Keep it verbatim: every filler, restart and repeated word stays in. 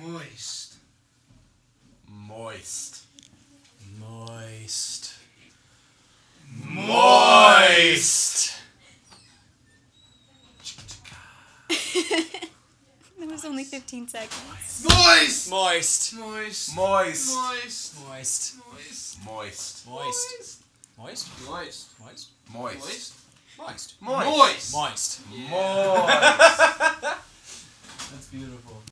Moist. Moist. Moist. Moist. That was only fifteen seconds. Moist. Moist. Moist. Moist. Moist. Moist. Moist. Moist. Moist. Moist. Moist. Moist. Moist. Moist. Moist. Moist. Moist. That's beautiful.